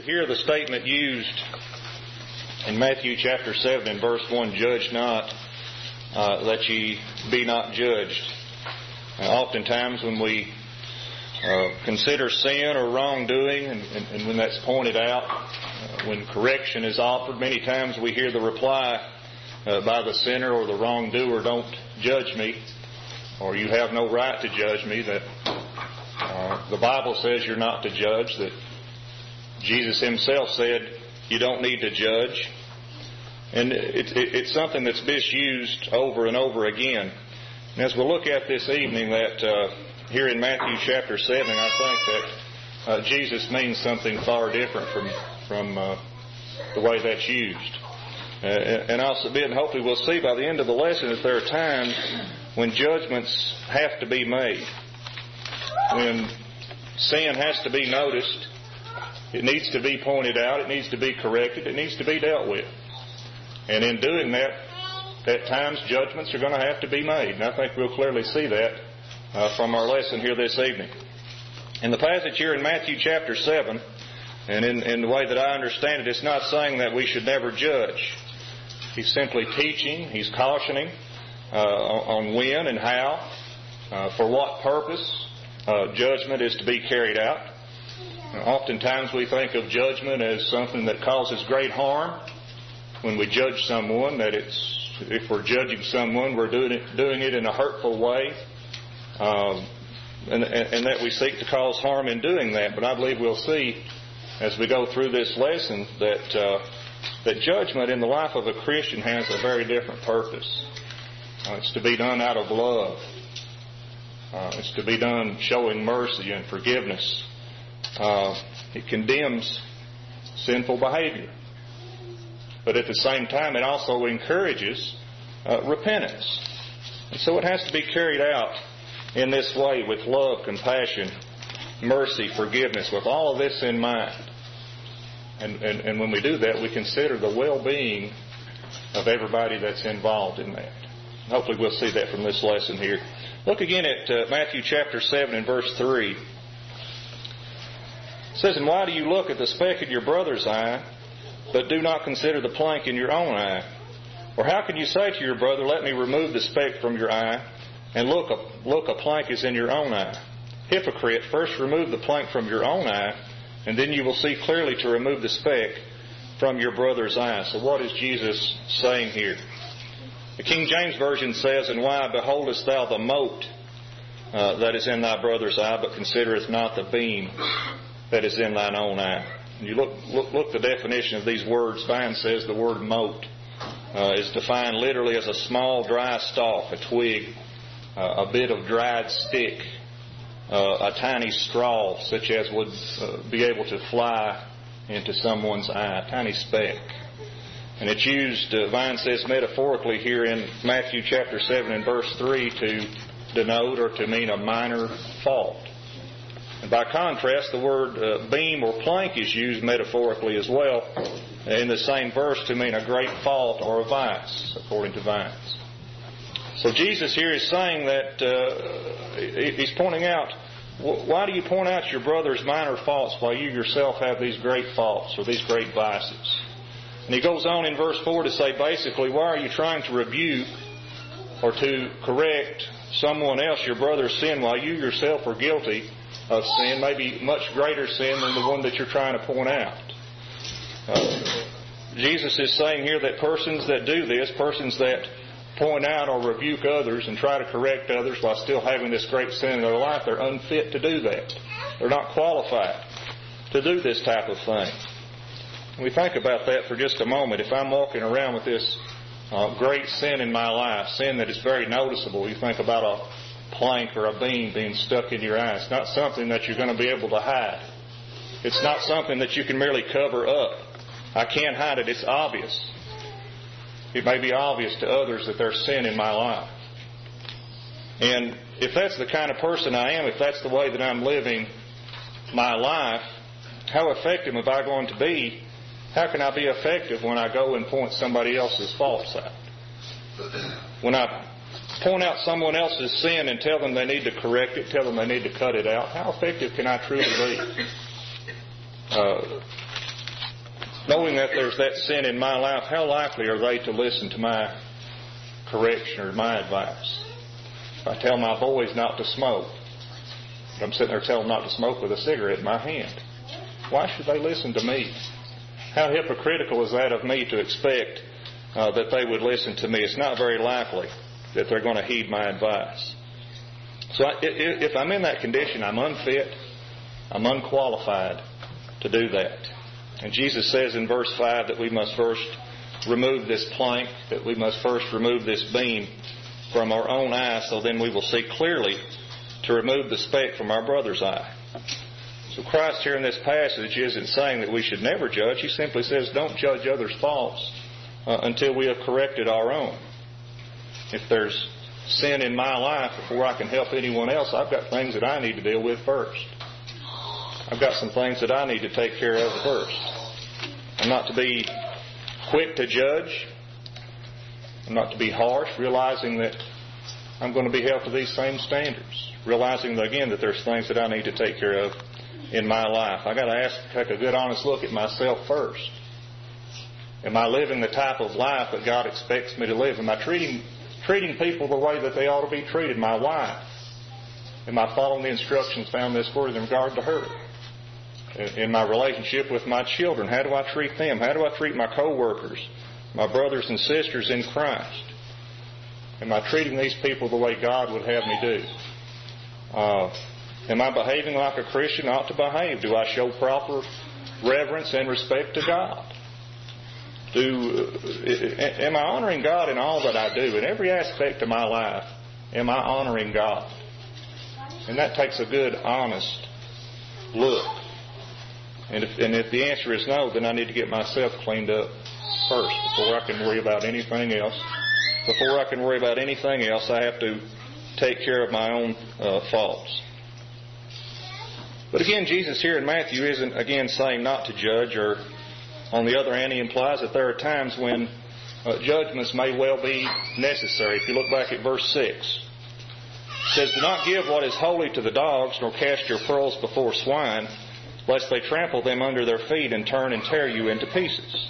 hear the statement used in Matthew chapter 7 and verse 1, judge not, that ye be not judged. Oftentimes when we consider sin or wrongdoing, and when that's pointed out, when correction is offered, many times we hear the reply by the sinner or the wrongdoer, don't judge me, or you have no right to judge me, that the Bible says you're not to judge, that Jesus Himself said you don't need to judge. And it's something that's misused over and over again. And as we'll look at this evening, that here in Matthew chapter 7, I think that Jesus means something far different from the way that's used. And I'll submit, and hopefully we'll see by the end of the lesson, that there are times when judgments have to be made. When sin has to be noticed, it needs to be pointed out, it needs to be corrected, it needs to be dealt with. And in doing that, at times judgments are going to have to be made. And I think we'll clearly see that from our lesson here this evening. In the passage here in Matthew chapter 7, and in the way that I understand it, it's not saying that we should never judge. He's simply teaching, he's cautioning on when and how, for what purpose judgment is to be carried out. Oftentimes we think of judgment as something that causes great harm. When we judge someone, that if we're judging someone, we're doing it in a hurtful way, and that we seek to cause harm in doing that. But I believe we'll see as we go through this lesson that judgment in the life of a Christian has a very different purpose. It's to be done out of love. It's to be done showing mercy and forgiveness. It condemns sinful behavior. But at the same time, it also encourages repentance. And so it has to be carried out in this way with love, compassion, mercy, forgiveness, with all of this in mind. And when we do that, we consider the well-being of everybody that's involved in that. Hopefully we'll see that from this lesson here. Look again at Matthew chapter 7 and verse 3. It says, "And why do you look at the speck in your brother's eye, but do not consider the plank in your own eye? Or how can you say to your brother, let me remove the speck from your eye, and look, a plank is in your own eye? Hypocrite, first remove the plank from your own eye, and then you will see clearly to remove the speck from your brother's eye." So what is Jesus saying here? The King James Version says, "And why beholdest thou the mote that is in thy brother's eye, but considerest not the beam that is in thine own eye?" And you look the definition of these words. Vine says the word mote is defined literally as a small dry stalk, a twig, a bit of dried stick, a tiny straw, such as would be able to fly into someone's eye, a tiny speck. And it's used, Vine says, metaphorically here in Matthew chapter 7 and verse 3 to denote or to mean a minor fault. And by contrast, the word beam or plank is used metaphorically as well in the same verse to mean a great fault or a vice, according to Vines. So Jesus here is saying that He's pointing out, why do you point out your brother's minor faults while you yourself have these great faults or these great vices? And He goes on in verse 4 to say basically, why are you trying to rebuke or to correct someone else, your brother's sin, while you yourself are guilty of sin, maybe much greater sin than the one that you're trying to point out? Jesus is saying here that persons that do this, persons that point out or rebuke others and try to correct others while still having this great sin in their life, they're unfit to do that. They're not qualified to do this type of thing. We think about that for just a moment. If I'm walking around with this great sin in my life, sin that is very noticeable, you think about a plank or a beam being stuck in your eye. It's not something that you're going to be able to hide. It's not something that you can merely cover up. I can't hide it. It's obvious. It may be obvious to others that there's sin in my life. And if that's the kind of person I am, if that's the way that I'm living my life, how effective am I going to be? How can I be effective when I go and point somebody else's faults out? When I point out someone else's sin and tell them they need to correct it, tell them they need to cut it out, how effective can I truly be? knowing that there's that sin in my life, how likely are they to listen to my correction or my advice? If I tell my boys not to smoke, but I'm sitting there telling them not to smoke with a cigarette in my hand, why should they listen to me? How hypocritical is that of me to expect that they would listen to me? It's not very likely that they're going to heed my advice. So if I'm in that condition, I'm unfit, I'm unqualified to do that. And Jesus says in verse 5 that we must first remove this plank, that we must first remove this beam from our own eye, so then we will see clearly to remove the speck from our brother's eye. So Christ here in this passage isn't saying that we should never judge. He simply says don't judge others' faults until we have corrected our own. If there's sin in my life, before I can help anyone else, I've got things that I need to deal with first. I've got some things that I need to take care of first. I'm not to be quick to judge. I'm not to be harsh, realizing that I'm going to be held to these same standards. Realizing, again, that there's things that I need to take care of in my life. I've got to take a good, honest look at myself first. Am I living the type of life that God expects me to live? Am I treating people the way that they ought to be treated? My wife. Am I following the instructions found in this word in regard to her? In my relationship with my children, how do I treat them? How do I treat my co-workers, my brothers and sisters in Christ? Am I treating these people the way God would have me do? Am I behaving like a Christian ought to behave? Do I show proper reverence and respect to God? Am I honoring God in all that I do? In every aspect of my life, am I honoring God? And that takes a good, honest look. And if the answer is no, then I need to get myself cleaned up first before I can worry about anything else. Before I can worry about anything else, I have to take care of my own faults. But again, Jesus here in Matthew isn't, again, saying not to judge, or on the other hand, He implies that there are times when judgments may well be necessary. If you look back at verse 6, it says, "Do not give what is holy to the dogs, nor cast your pearls before swine, lest they trample them under their feet and turn and tear you into pieces."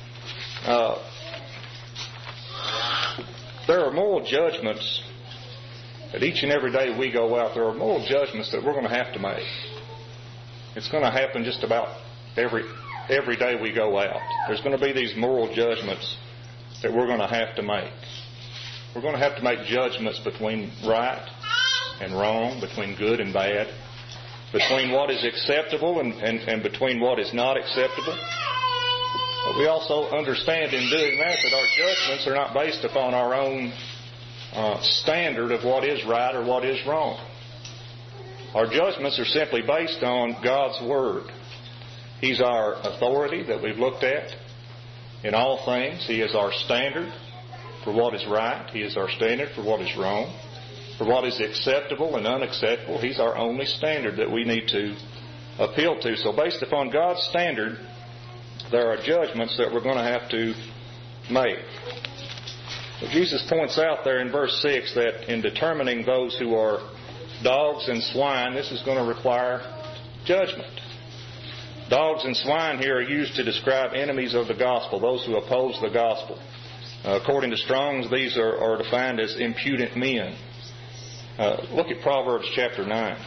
There are moral judgments that each and every day we go out. There are moral judgments that we're going to have to make. It's going to happen just about every day we go out. There's going to be these moral judgments that we're going to have to make. We're going to have to make judgments between right and wrong, between good and bad, between what is acceptable and between what is not acceptable. But we also understand in doing that our judgments are not based upon our own standard of what is right or what is wrong. Our judgments are simply based on God's Word. He's our authority that we've looked at in all things. He is our standard for what is right. He is our standard for what is wrong. For what is acceptable and unacceptable, He's our only standard that we need to appeal to. So based upon God's standard, there are judgments that we're going to have to make. Well, Jesus points out there in verse 6 that in determining those who are dogs and swine, this is going to require judgment. Dogs and swine here are used to describe enemies of the gospel, those who oppose the gospel. According to Strong's, these are defined as impudent men. Look at Proverbs chapter 9.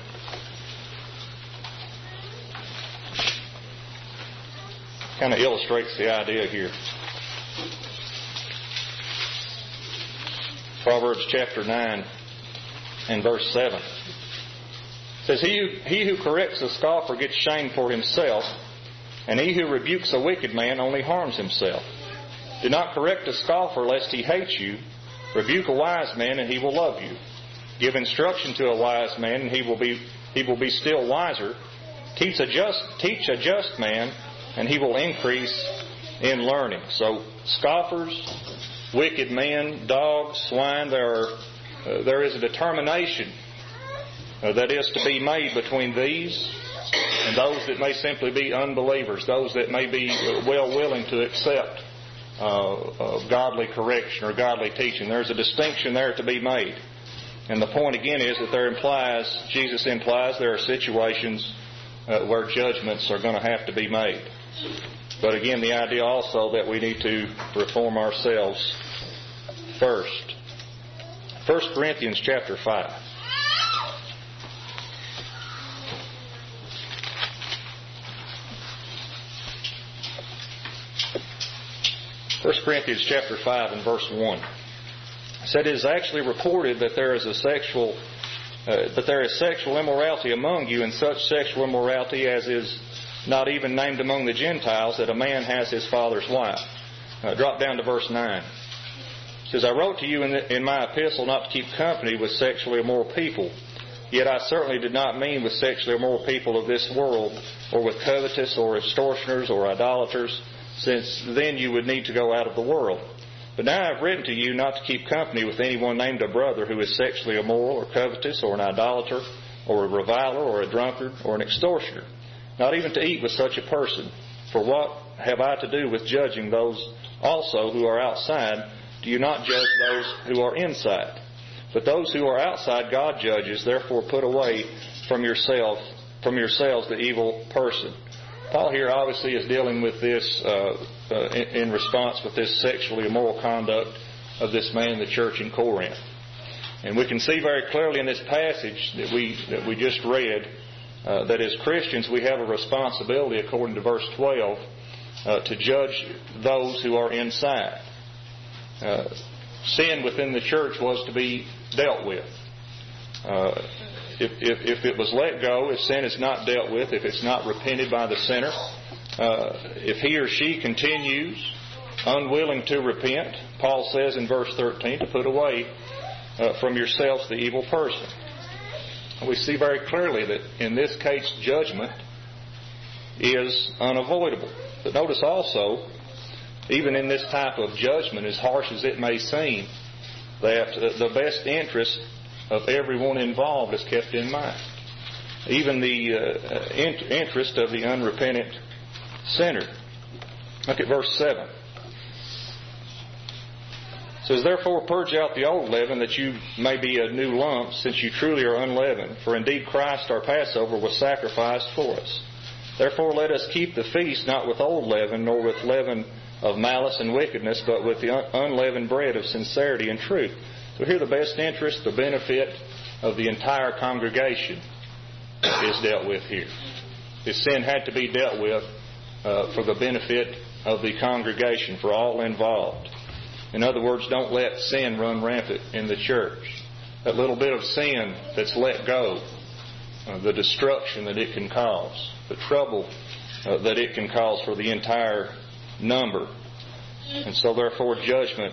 Kind of illustrates the idea here. Proverbs chapter 9 and verse 7. It says, He who corrects a scoffer gets shame for himself, and he who rebukes a wicked man only harms himself. Do not correct a scoffer lest he hate you. Rebuke a wise man and he will love you. Give instruction to a wise man and he will be still wiser. Teach a just man and he will increase in learning. So scoffers, wicked men, dogs, swine, there is a determination that is to be made between these and those that may simply be unbelievers, those that may be well willing to accept godly correction or godly teaching. There's a distinction there to be made. And the point again is that Jesus implies there are situations where judgments are going to have to be made. But again, the idea also that we need to reform ourselves first. 1 Corinthians chapter 5. 1 Corinthians chapter 5 and verse 1. It said, "It is actually reported that there is sexual immorality among you, and such sexual immorality as is not even named among the Gentiles, that a man has his father's wife." Drop down to verse 9. It says, "I wrote to you in my epistle not to keep company with sexually immoral people. Yet I certainly did not mean with sexually immoral people of this world, or with covetous, or extortioners, or idolaters, since then you would need to go out of the world. But now I have written to you not to keep company with anyone named a brother who is sexually immoral, or covetous, or an idolater, or a reviler, or a drunkard, or an extortioner. Not even to eat with such a person. For what have I to do with judging those also who are outside? Do you not judge those who are inside? But those who are outside God judges. Therefore put away from yourselves the evil person." Paul here obviously is dealing with this in response with this sexually immoral conduct of this man in the church in Corinth. And we can see very clearly in this passage that we just read that as Christians we have a responsibility, according to verse 12, to judge those who are inside. Sin within the church was to be dealt with. If it was let go, if sin is not dealt with, if it's not repented by the sinner, if he or she continues unwilling to repent, Paul says in verse 13 to put away from yourselves the evil person. We see very clearly that in this case judgment is unavoidable. But notice also, even in this type of judgment, as harsh as it may seem, that the best interest of everyone involved is kept in mind. Even the interest of the unrepentant sinner. Look at verse 7. It says, "Therefore purge out the old leaven, that you may be a new lump, since you truly are unleavened. For indeed Christ our Passover was sacrificed for us. Therefore let us keep the feast not with old leaven, nor with leaven of malice and wickedness, but with the unleavened bread of sincerity and truth." So here the best interest, the benefit of the entire congregation is dealt with here. This sin had to be dealt with for the benefit of the congregation, for all involved. In other words, don't let sin run rampant in the church. That little bit of sin that's let go, the destruction that it can cause, the trouble that it can cause for the entire number. And so therefore judgment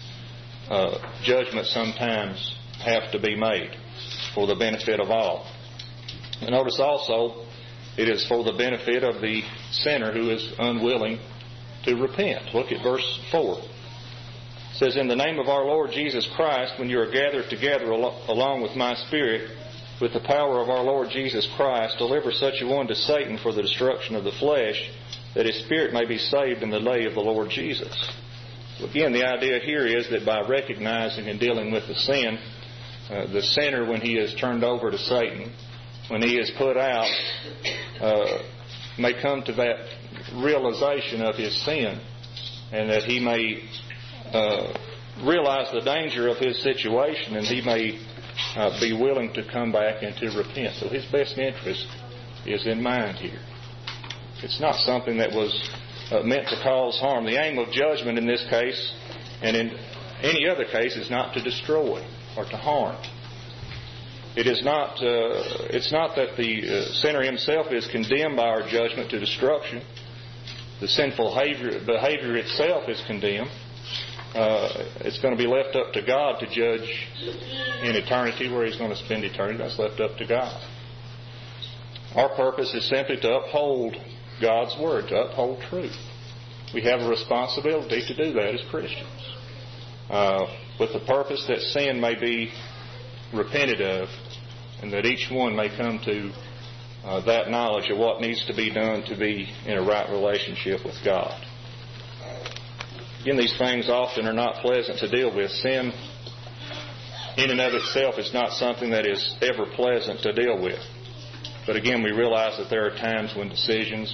sometimes have to be made for the benefit of all. And notice also, it is for the benefit of the sinner who is unwilling to repent. Look at verse 4. It says, "In the name of our Lord Jesus Christ, when you are gathered together along with my spirit, with the power of our Lord Jesus Christ, deliver such a one to Satan for the destruction of the flesh, that his spirit may be saved in the day of the Lord Jesus." Again, the idea here is that by recognizing and dealing with the sin, the sinner, when he is turned over to Satan, when he is put out, may come to that realization of his sin, and that he may realize the danger of his situation, and he may be willing to come back and to repent. So his best interest is in mind here. It's not something that was meant to cause harm. The aim of judgment in this case, and in any other case, is not to destroy or to harm. It is not. It's not that the sinner himself is condemned by our judgment to destruction. The sinful behavior itself is condemned. It's going to be left up to God to judge in eternity, where He's going to spend eternity. That's left up to God. Our purpose is simply to uphold God's Word, to uphold truth. We have a responsibility to do that as Christians, with the purpose that sin may be repented of, and that each one may come to that knowledge of what needs to be done to be in a right relationship with God. Again, these things often are not pleasant to deal with. Sin in and of itself is not something that is ever pleasant to deal with. But again, we realize that there are times when decisions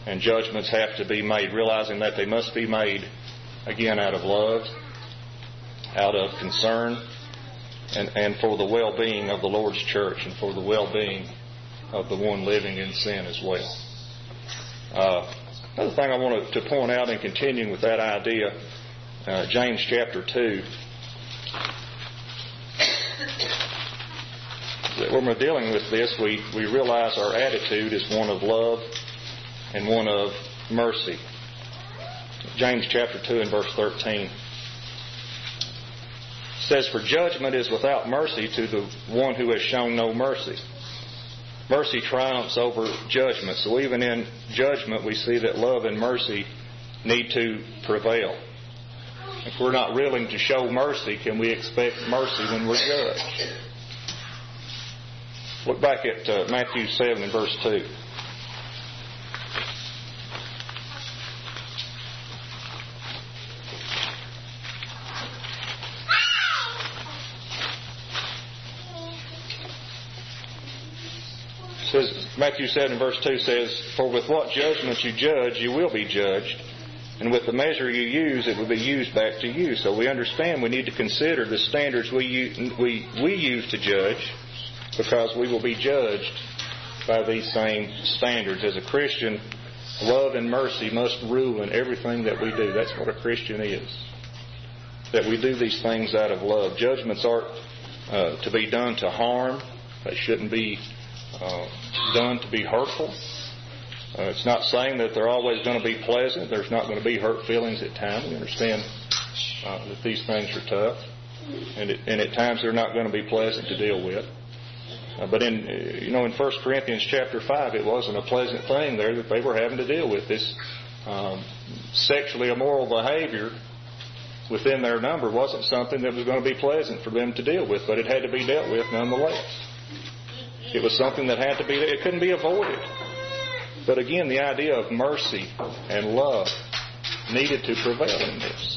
And judgments have to be made, realizing that they must be made, again, out of love, out of concern, and for the well-being of the Lord's church and for the well-being of the one living in sin as well. Another thing I wanted to point out in continuing with that idea, James chapter 2, that when we're dealing with this, we realize our attitude is one of love and one of mercy. James chapter 2 and verse 13 says, "For judgment is without mercy to the one who has shown no mercy." Mercy triumphs over judgment. So even in judgment, we see that love and mercy need to prevail. If we're not willing to show mercy, can we expect mercy when we're judged? Look back at Matthew 7 and verse 2. Matthew 7 verse 2 says, "For with what judgment you judge, you will be judged, and with the measure you use, it will be used back to you." So we understand we need to consider the standards we use to judge, because we will be judged by these same standards. As a Christian, love and mercy must rule in everything that we do. That's what a Christian is. That we do these things out of love. Judgments aren't to be done to harm. They shouldn't be done to be hurtful. It's not saying that they're always going to be pleasant. There's not going to be hurt feelings at times. We understand that these things are tough, and at times they're not going to be pleasant to deal with. But in 1 Corinthians chapter 5, it wasn't a pleasant thing there that they were having to deal with. This sexually immoral behavior within their number wasn't something that was going to be pleasant for them to deal with, but it had to be dealt with nonetheless. It was something that had to be, it couldn't be avoided. But again, the idea of mercy and love needed to prevail in this.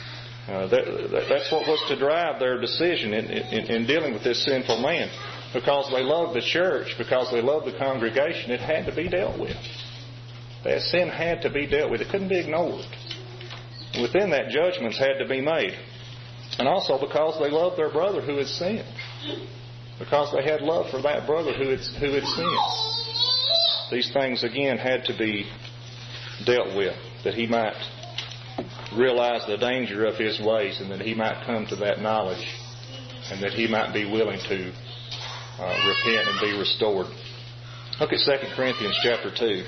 That's what was to drive their decision in dealing with this sinful man. Because they loved the church, because they loved the congregation, it had to be dealt with. That sin had to be dealt with. It couldn't be ignored. Within that, judgments had to be made. And also because they loved their brother who had sinned. Because they had love for that brother who had sinned. These things, again, had to be dealt with, that he might realize the danger of his ways, and that he might come to that knowledge, and that he might be willing to repent and be restored. Look at 2 Corinthians chapter 2.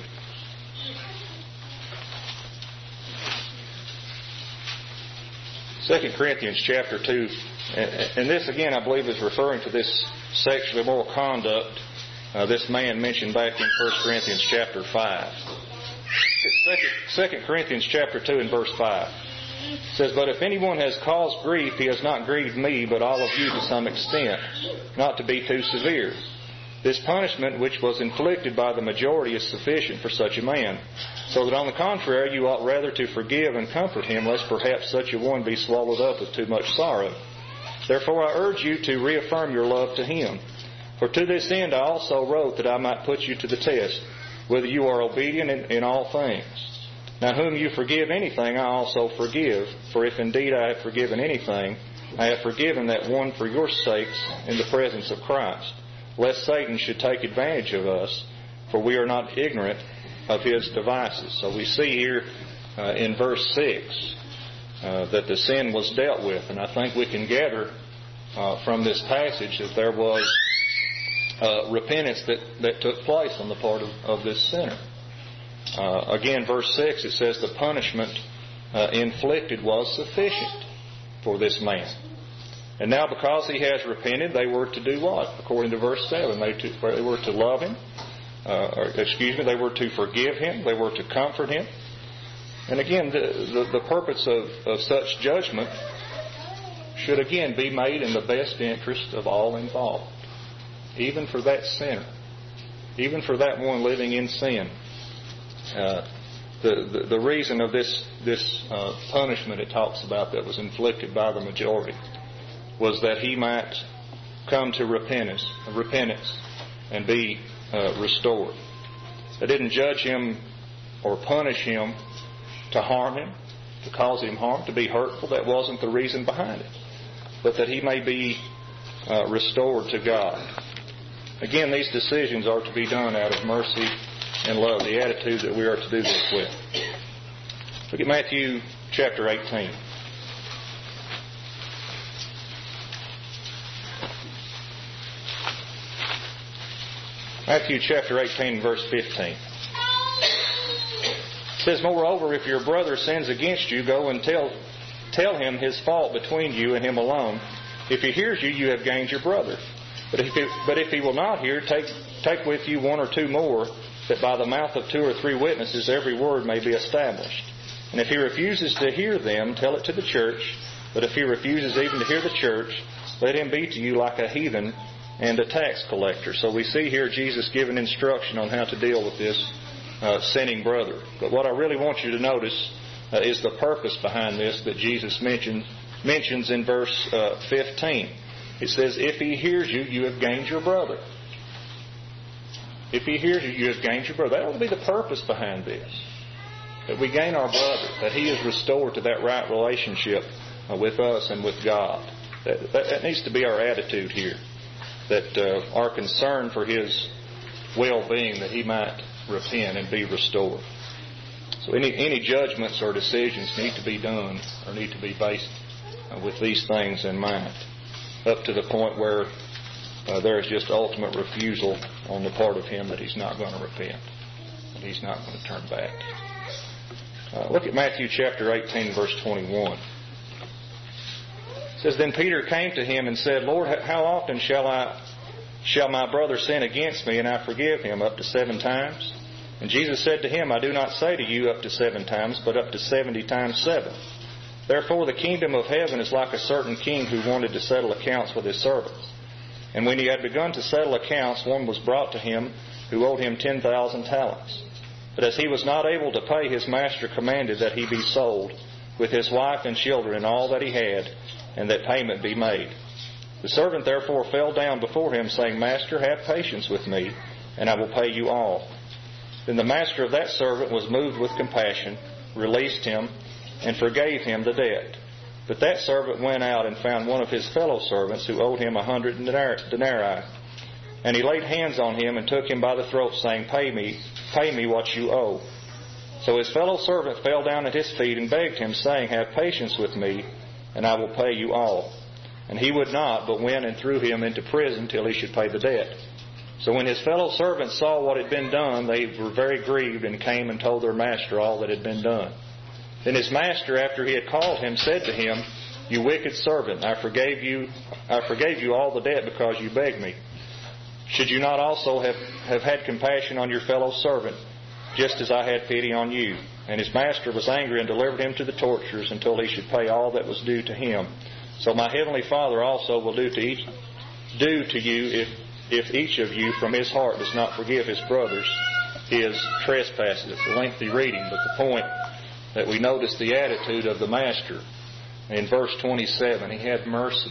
Second Corinthians chapter 2, and this again I believe is referring to this sexually immoral conduct this man mentioned back in 1 Corinthians chapter 5. 2 Corinthians chapter 2 and verse 5. It says, "But if anyone has caused grief, he has not grieved me, but all of you to some extent, not to be too severe. This punishment which was inflicted by the majority is sufficient for such a man. So that on the contrary, you ought rather to forgive and comfort him, lest perhaps such a one be swallowed up with too much sorrow. Therefore I urge you to reaffirm your love to him. For to this end I also wrote, that I might put you to the test, whether you are obedient in all things. Now whom you forgive anything, I also forgive. For if indeed I have forgiven anything, I have forgiven that one for your sakes in the presence of Christ, lest Satan should take advantage of us, for we are not ignorant of his devices." So we see here in verse 6 that the sin was dealt with. And I think we can gather from this passage that there was repentance that took place on the part of this sinner. Again, verse 6, it says the punishment inflicted was sufficient for this man. And now because he has repented, they were to do what? According to verse 7, they were to love him. They were to forgive him. They were to comfort him. And again, the purpose of such judgment should again be made in the best interest of all involved. Even for that sinner. Even for that one living in sin. The reason of this punishment it talks about that was inflicted by the majority was that he might come to repentance and be restored. They didn't judge him or punish him to harm him, to cause him harm, to be hurtful. That wasn't the reason behind it. But that he may be restored to God. Again, these decisions are to be done out of mercy and love, the attitude that we are to do this with. Look at Matthew chapter 18. Matthew chapter 18, verse 15. It says, "Moreover, if your brother sins against you, go and tell him his fault between you and him alone. If he hears you, you have gained your brother. But if he will not hear, take with you one or two more, that by the mouth of 2 or 3 witnesses every word may be established. And if he refuses to hear them, tell it to the church. But if he refuses even to hear the church, let him be to you like a heathen and a tax collector." So we see here Jesus giving instruction on how to deal with this sinning brother. But what I really want you to notice is the purpose behind this that Jesus mentions in verse 15. It says, "If he hears you, you have gained your brother." If he hears you, you have gained your brother. That ought to be the purpose behind this. That we gain our brother. That he is restored to that right relationship with us and with God. That needs to be our attitude here. That our concern for his well-being, that he might repent and be restored. So any judgments or decisions need to be done or need to be based with these things in mind, up to the point where there is just ultimate refusal on the part of him that he's not going to repent, that he's not going to turn back. Look at Matthew chapter 18, verse 21. It says, "Then Peter came to him and said, Lord, how often shall my brother sin against me and I forgive him? Up to 7 times? And Jesus said to him, I do not say to you up to 7 times, but up to 70 times 7. Therefore the kingdom of heaven is like a certain king who wanted to settle accounts with his servants. And when he had begun to settle accounts, one was brought to him who owed him 10,000 talents. But as he was not able to pay, his master commanded that he be sold, with his wife and children and all that he had, and that payment be made. The servant therefore fell down before him, saying, Master, have patience with me, and I will pay you all. Then the master of that servant was moved with compassion, released him, and forgave him the debt. But that servant went out and found one of his fellow servants who owed him 100 denarii. And he laid hands on him and took him by the throat, saying, Pay me what you owe. So his fellow servant fell down at his feet and begged him, saying, Have patience with me, and I will pay you all. And he would not, but went and threw him into prison till he should pay the debt. So when his fellow servants saw what had been done, they were very grieved, and came and told their master all that had been done. Then his master, after he had called him, said to him, You wicked servant, I forgave you all the debt because you begged me. Should you not also have had compassion on your fellow servant, just as I had pity on you? And his master was angry and delivered him to the torturers until he should pay all that was due to him. So my heavenly Father also will do to you if each of you from his heart does not forgive his brothers his trespasses. It's a lengthy reading, but the point that we notice the attitude of the master in verse 27. He had mercy.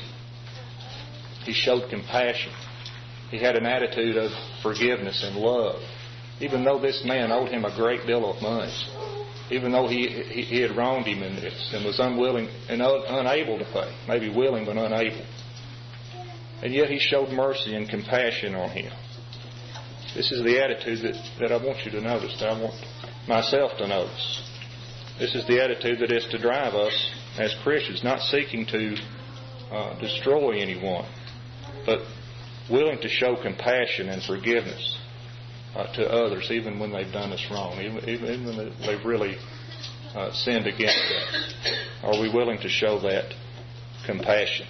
He showed compassion. He had an attitude of forgiveness and love. Even though this man owed him a great deal of money, even though he had wronged him in this and was unwilling and unable to pay, maybe willing but unable. And yet he showed mercy and compassion on him. This is the attitude that I want you to notice, that I want myself to notice. This is the attitude that is to drive us as Christians, not seeking to destroy anyone, but willing to show compassion and forgiveness to others, even when they've done us wrong, even when they've really sinned against us. Are we willing to show that compassion?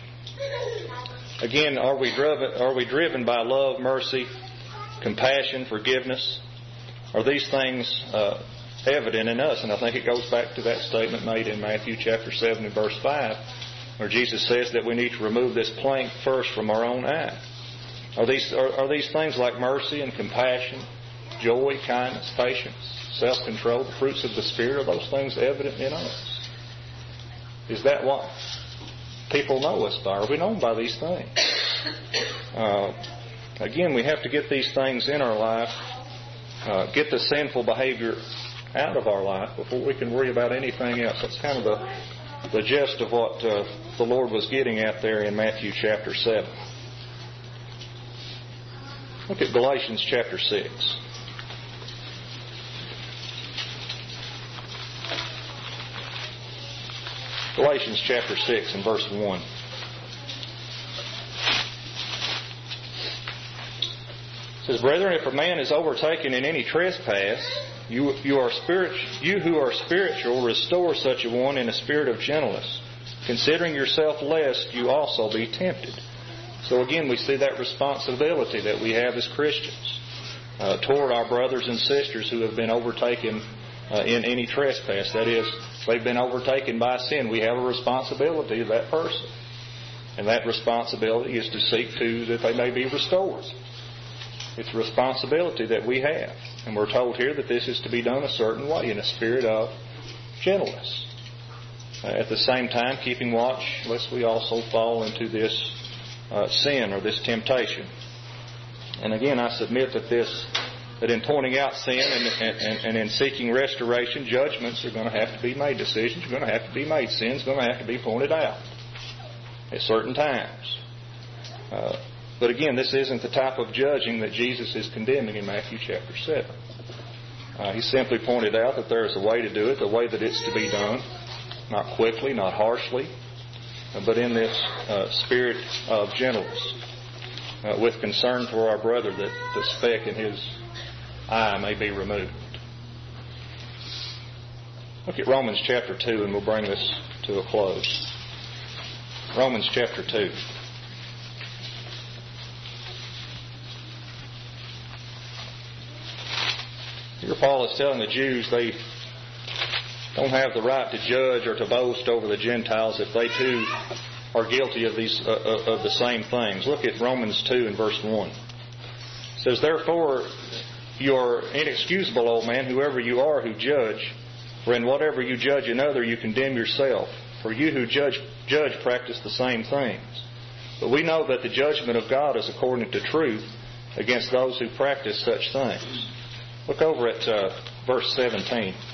Again, are we driven by love, mercy, compassion, forgiveness? Are these things evident in us? And I think it goes back to that statement made in Matthew chapter 7 and verse 5, where Jesus says that we need to remove this plank first from our own eye. Are these things like mercy and compassion, joy, kindness, patience, self-control, the fruits of the Spirit, are those things evident in us? Is that what people know us by? Are we known by these things? Again, we have to get these things in our life, get the sinful behavior out of our life before we can worry about anything else. That's kind of the gist of what the Lord was getting at there in Matthew chapter 7. Look at Galatians chapter 6. Galatians chapter 6 and verse 1. It says, "Brethren, if a man is overtaken in any trespass, you who are spiritual, restore such a one in a spirit of gentleness, considering yourself, lest you also be tempted." So again, we see that responsibility that we have as Christians toward our brothers and sisters who have been overtaken in any trespass. That is, they've been overtaken by sin. We have a responsibility to that person. And that responsibility is to seek to that they may be restored. It's a responsibility that we have. And we're told here that this is to be done a certain way, in a spirit of gentleness. At the same time, keeping watch, lest we also fall into this sin or this temptation. And again, I submit that in pointing out sin and in seeking restoration, judgments are going to have to be made. Decisions are going to have to be made. Sin's going to have to be pointed out at certain times. But again, this isn't the type of judging that Jesus is condemning in Matthew chapter 7. He simply pointed out that there is a way to do it, the way that it's to be done. Not quickly, not harshly, but in this spirit of gentleness, with concern for our brother that the speck in his eye may be removed. Look at Romans chapter 2 and we'll bring this to a close. Romans chapter 2. Here Paul is telling the Jews they don't have the right to judge or to boast over the Gentiles if they too are guilty of the same things. Look at Romans 2 and verse 1. It says, "Therefore you are inexcusable, old man, whoever you are who judge, for in whatever you judge another you condemn yourself. For you who judge practice the same things. But we know that the judgment of God is according to truth against those who practice such things." Look over at verse 17. It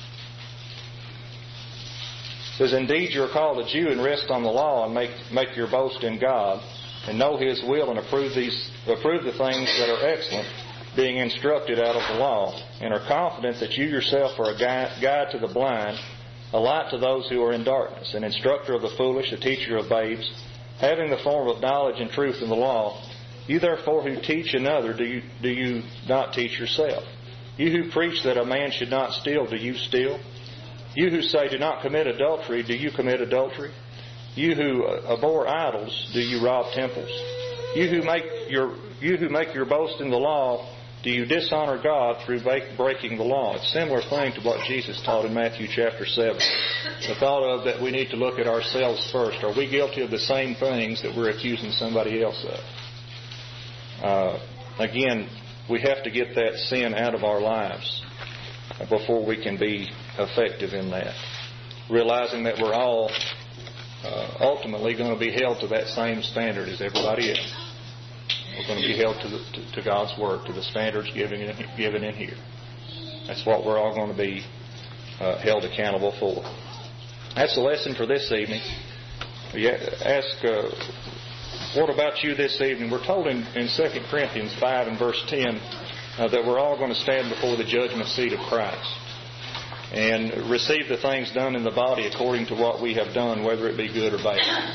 says, "Indeed you are called a Jew and rest on the law and make your boast in God and know His will and approve the things that are excellent, being instructed out of the law, and are confident that you yourself are a guide to the blind, a light to those who are in darkness, an instructor of the foolish, a teacher of babes, having the form of knowledge and truth in the law. You therefore who teach another, do you not teach yourself? You who preach that a man should not steal, do you steal? You who say do not commit adultery, do you commit adultery? You who abhor idols, do you rob temples? You who make your boast in the law, do you dishonor God through breaking the law?" It's a similar thing to what Jesus taught in Matthew chapter 7. The thought of that we need to look at ourselves first. Are we guilty of the same things that we're accusing somebody else of? Again, we have to get that sin out of our lives before we can be effective in that. Realizing that we're all ultimately going to be held to that same standard as everybody else. We're going to be held to God's Word, to the standards given in here. That's what we're all going to be held accountable for. That's the lesson for this evening. You ask, what about you this evening? We're told in 2 Corinthians 5 and verse 10 that we're all going to stand before the judgment seat of Christ and receive the things done in the body according to what we have done, whether it be good or bad.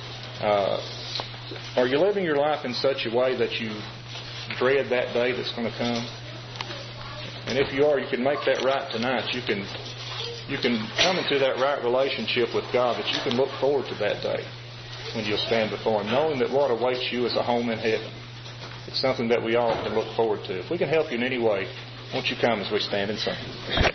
Are you living your life in such a way that you dread that day that's going to come? And if you are, you can make that right tonight. You can come into that right relationship with God, that you can look forward to that day when you'll stand before Him, knowing that what awaits you is a home in heaven. It's something that we all can look forward to. If we can help you in any way, won't you come as we stand and sing?